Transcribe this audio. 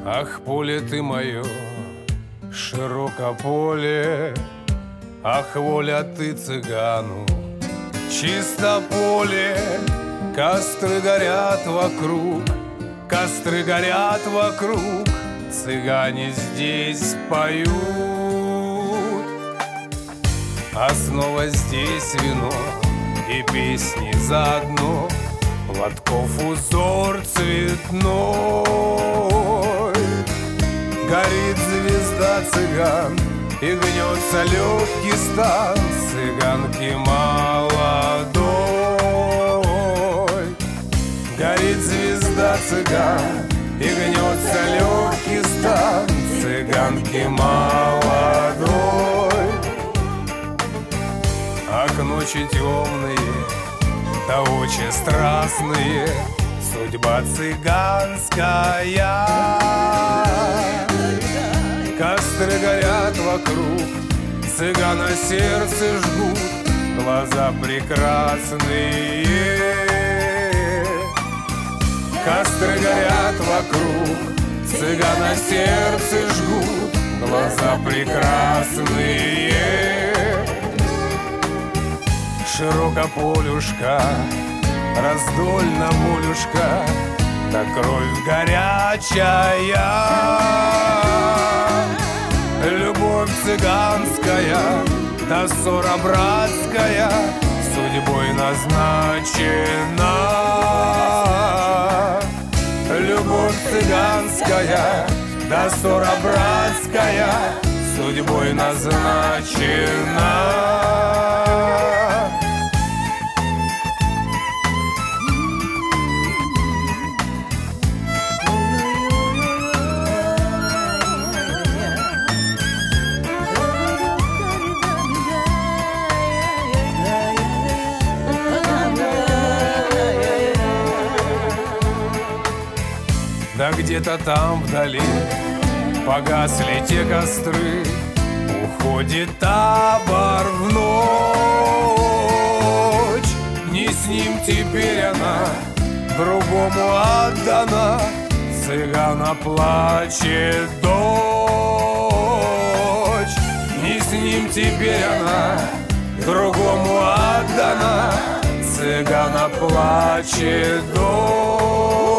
Ах, поле ты мое, широко поле, ах, воля ты цыгану, чисто поле. Костры горят вокруг, костры горят вокруг, цыгане здесь поют. А снова здесь вино и песни заодно, платков узор цветной. Горит звезда цыган и гнется легкий стан цыганки молодой. Горит звезда цыган и гнется легкий стан цыганки молодой. А к ночи темные, да очи страстные, судьба цыганская. Костры горят вокруг, цыгана сердце жгут, глаза прекрасные. Костры горят вокруг, цыгана сердце жгут, глаза прекрасные. Широко полюшка, раздольно полюшка, да кровь горячая. Любовь цыганская, да ссора братская, судьбой назначена. Любовь цыганская, да ссора братская, судьбой назначена. Да где-то там вдали погасли те костры, уходит табор в ночь. Не с ним теперь она, другому отдана, цыгана плачет дочь. Не с ним теперь она, другому отдана, цыгана плачет дочь.